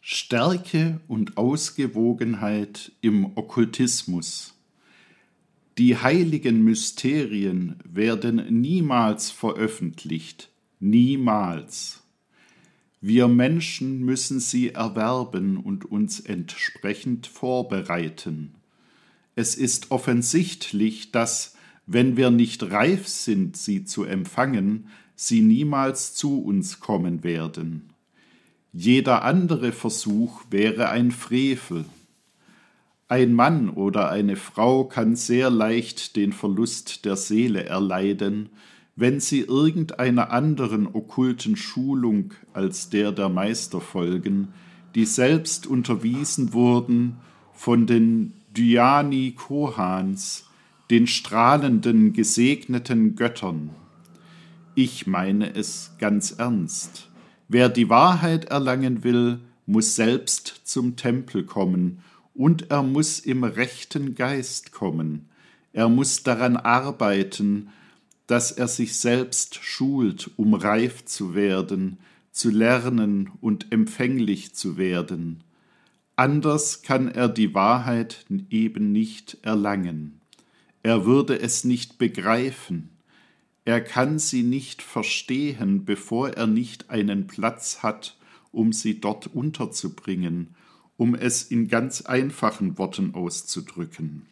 Stärke und Ausgewogenheit im Okkultismus. Die heiligen Mysterien werden niemals veröffentlicht, niemals. Wir Menschen müssen sie erwerben und uns entsprechend vorbereiten. Es ist offensichtlich, dass, wenn wir nicht reif sind, sie zu empfangen, sie niemals zu uns kommen werden. Jeder andere Versuch wäre ein Frevel. Ein Mann oder eine Frau kann sehr leicht den Verlust der Seele erleiden, wenn sie irgendeiner anderen okkulten Schulung als der Meister folgen, die selbst unterwiesen wurden von den Dhyani Kohans, den strahlenden, gesegneten Göttern. Ich meine es ganz ernst. Wer die Wahrheit erlangen will, muss selbst zum Tempel kommen, und er muss im rechten Geist kommen. Er muss daran arbeiten, dass er sich selbst schult, um reif zu werden, zu lernen und empfänglich zu werden. Anders kann er die Wahrheit eben nicht erlangen. Er würde es nicht begreifen. Er kann sie nicht verstehen, bevor er nicht einen Platz hat, um sie dort unterzubringen, um es in ganz einfachen Worten auszudrücken.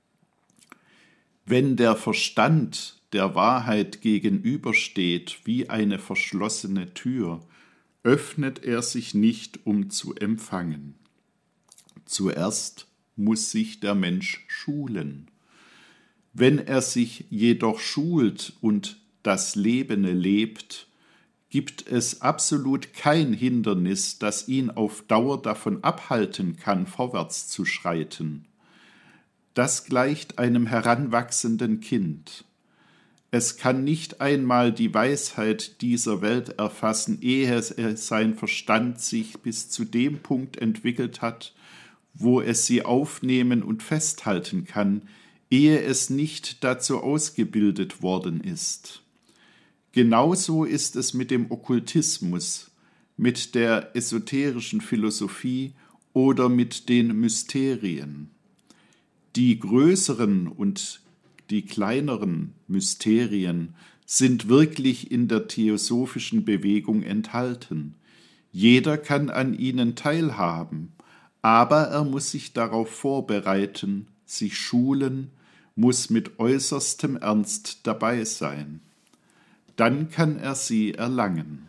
Wenn der Verstand der Wahrheit gegenübersteht wie eine verschlossene Tür, öffnet er sich nicht, um zu empfangen. Zuerst muss sich der Mensch schulen. Wenn er sich jedoch schult und das Lebende lebt, gibt es absolut kein Hindernis, das ihn auf Dauer davon abhalten kann, vorwärts zu schreiten. Das gleicht einem heranwachsenden Kind. Es kann nicht einmal die Weisheit dieser Welt erfassen, ehe sein Verstand sich bis zu dem Punkt entwickelt hat, wo es sie aufnehmen und festhalten kann, ehe es nicht dazu ausgebildet worden ist. Genauso ist es mit dem Okkultismus, mit der esoterischen Philosophie oder mit den Mysterien. Die größeren und die kleineren Mysterien sind wirklich in der theosophischen Bewegung enthalten. Jeder kann an ihnen teilhaben, aber er muss sich darauf vorbereiten, sich schulen, muss mit äußerstem Ernst dabei sein. Dann kann er sie erlangen.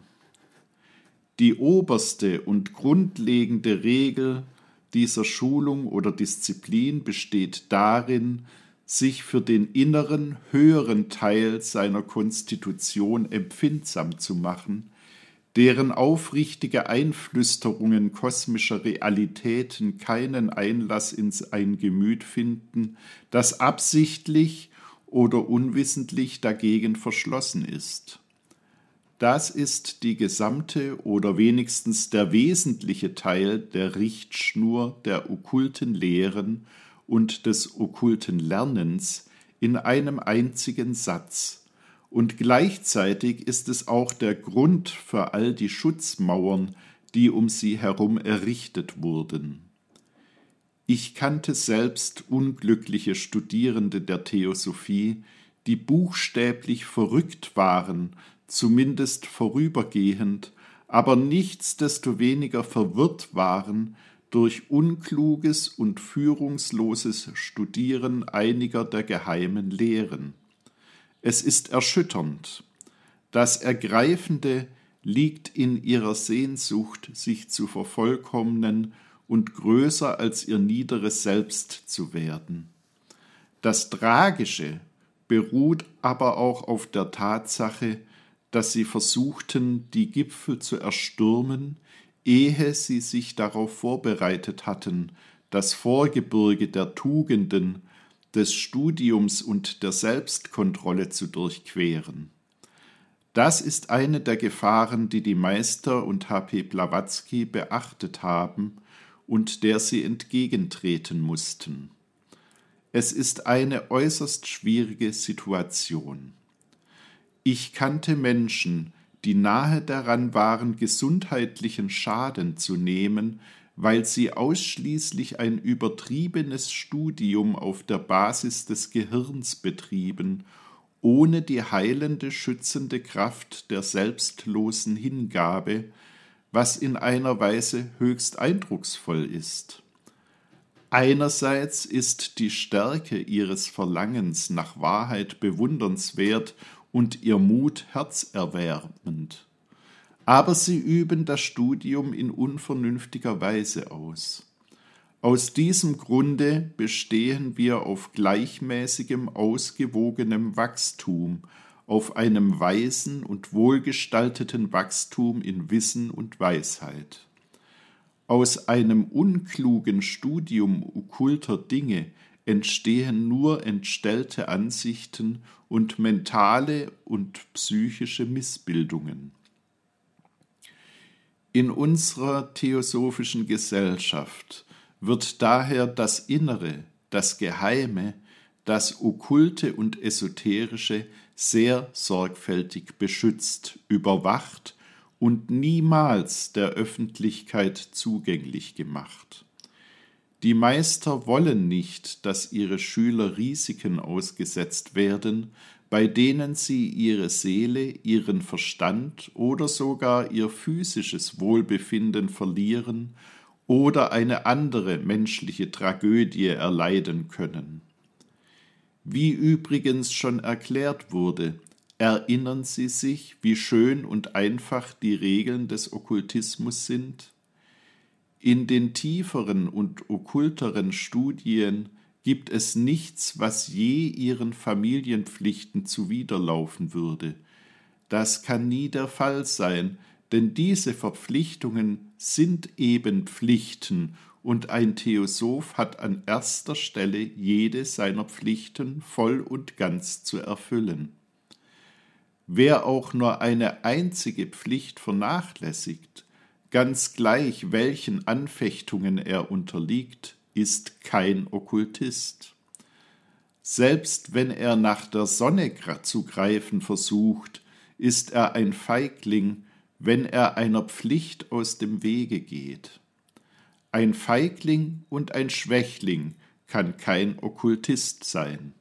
Die oberste und grundlegende Regel dieser Schulung oder Disziplin besteht darin, sich für den inneren, höheren Teil seiner Konstitution empfindsam zu machen, deren aufrichtige Einflüsterungen kosmischer Realitäten keinen Einlass in ein Gemüt finden, das absichtlich oder unwissentlich dagegen verschlossen ist. Das ist die gesamte oder wenigstens der wesentliche Teil der Richtschnur der okkulten Lehren und des okkulten Lernens in einem einzigen Satz. Und gleichzeitig ist es auch der Grund für all die Schutzmauern, die um sie herum errichtet wurden. Ich kannte selbst unglückliche Studierende der Theosophie, die buchstäblich verrückt waren, zumindest vorübergehend, aber nichtsdestoweniger verwirrt waren durch unkluges und führungsloses Studieren einiger der geheimen Lehren. Es ist erschütternd. Das Ergreifende liegt in ihrer Sehnsucht, sich zu vervollkommnen und größer als ihr niederes Selbst zu werden. Das Tragische beruht aber auch auf der Tatsache, dass sie versuchten, die Gipfel zu erstürmen, ehe sie sich darauf vorbereitet hatten, das Vorgebirge der Tugenden, des Studiums und der Selbstkontrolle zu durchqueren. Das ist eine der Gefahren, die die Meister und H.P. Blavatsky beachtet haben und der sie entgegentreten mussten. Es ist eine äußerst schwierige Situation. Ich kannte Menschen, die nahe daran waren, gesundheitlichen Schaden zu nehmen, weil sie ausschließlich ein übertriebenes Studium auf der Basis des Gehirns betrieben, ohne die heilende, schützende Kraft der selbstlosen Hingabe, was in einer Weise höchst eindrucksvoll ist. Einerseits ist die Stärke ihres Verlangens nach Wahrheit bewundernswert und ihr Mut herzerwärmend. Aber sie üben das Studium in unvernünftiger Weise aus. Aus diesem Grunde bestehen wir auf gleichmäßigem, ausgewogenem Wachstum, auf einem weisen und wohlgestalteten Wachstum in Wissen und Weisheit. Aus einem unklugen Studium okkulter Dinge entstehen nur entstellte Ansichten und mentale und psychische Missbildungen. In unserer theosophischen Gesellschaft wird daher das Innere, das Geheime, das Okkulte und Esoterische sehr sorgfältig beschützt, überwacht und niemals der Öffentlichkeit zugänglich gemacht. Die Meister wollen nicht, dass ihre Schüler Risiken ausgesetzt werden, bei denen sie ihre Seele, ihren Verstand oder sogar ihr physisches Wohlbefinden verlieren oder eine andere menschliche Tragödie erleiden können. Wie übrigens schon erklärt wurde, erinnern Sie sich, wie schön und einfach die Regeln des Okkultismus sind? In den tieferen und okkulteren Studien gibt es nichts, was je ihren Familienpflichten zuwiderlaufen würde. Das kann nie der Fall sein, denn diese Verpflichtungen sind eben Pflichten und ein Theosoph hat an erster Stelle jede seiner Pflichten voll und ganz zu erfüllen. Wer auch nur eine einzige Pflicht vernachlässigt, ganz gleich welchen Anfechtungen er unterliegt, ist kein Okkultist. Selbst wenn er nach der Sonne zu greifen versucht, ist er ein Feigling, wenn er einer Pflicht aus dem Wege geht. Ein Feigling und ein Schwächling kann kein Okkultist sein.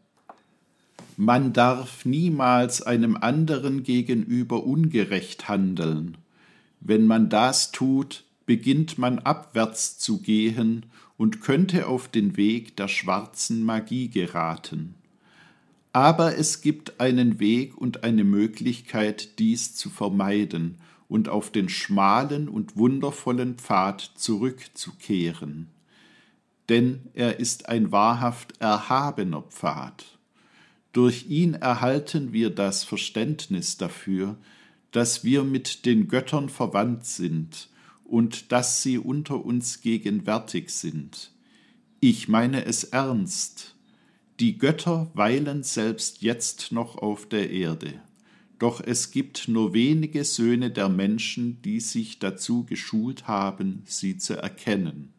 Man darf niemals einem anderen gegenüber ungerecht handeln. Wenn man das tut, beginnt man abwärts zu gehen und könnte auf den Weg der schwarzen Magie geraten. Aber es gibt einen Weg und eine Möglichkeit, dies zu vermeiden und auf den schmalen und wundervollen Pfad zurückzukehren. Denn er ist ein wahrhaft erhabener Pfad. Durch ihn erhalten wir das Verständnis dafür, dass wir mit den Göttern verwandt sind und dass sie unter uns gegenwärtig sind. Ich meine es ernst. Die Götter weilen selbst jetzt noch auf der Erde. Doch es gibt nur wenige Söhne der Menschen, die sich dazu geschult haben, sie zu erkennen.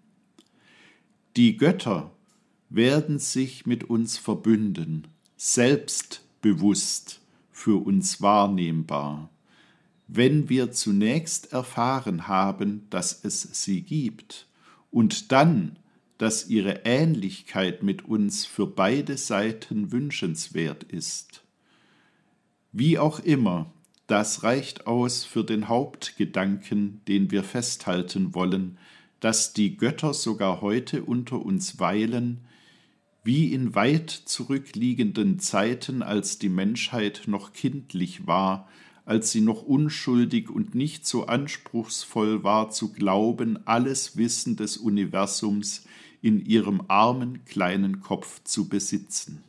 Die Götter werden sich mit uns verbünden, selbstbewusst für uns wahrnehmbar, wenn wir zunächst erfahren haben, dass es sie gibt und dann, dass ihre Ähnlichkeit mit uns für beide Seiten wünschenswert ist. Wie auch immer, das reicht aus für den Hauptgedanken, den wir festhalten wollen, dass die Götter sogar heute unter uns weilen, wie in weit zurückliegenden Zeiten, als die Menschheit noch kindlich war, als sie noch unschuldig und nicht so anspruchsvoll war zu glauben, alles Wissen des Universums in ihrem armen kleinen Kopf zu besitzen.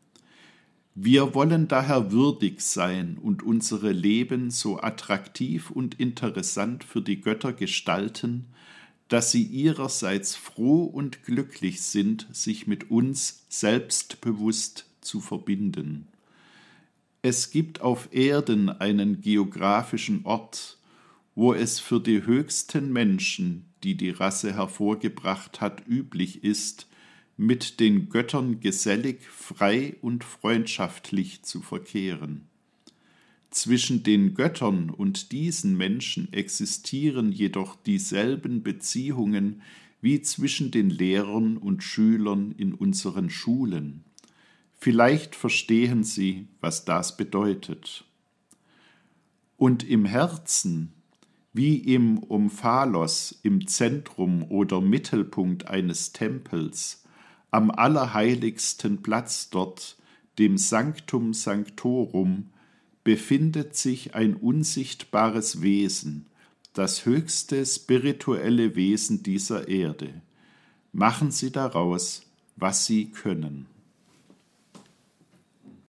Wir wollen daher würdig sein und unsere Leben so attraktiv und interessant für die Götter gestalten, dass sie ihrerseits froh und glücklich sind, sich mit uns selbstbewusst zu verbinden. Es gibt auf Erden einen geografischen Ort, wo es für die höchsten Menschen, die die Rasse hervorgebracht hat, üblich ist, mit den Göttern gesellig, frei und freundschaftlich zu verkehren. Zwischen den Göttern und diesen Menschen existieren jedoch dieselben Beziehungen wie zwischen den Lehrern und Schülern in unseren Schulen. Vielleicht verstehen Sie, was das bedeutet. Und im Herzen, wie im Omphalos, im Zentrum oder Mittelpunkt eines Tempels, am allerheiligsten Platz dort, dem Sanctum Sanctorum, befindet sich ein unsichtbares Wesen, das höchste spirituelle Wesen dieser Erde. Machen Sie daraus, was Sie können.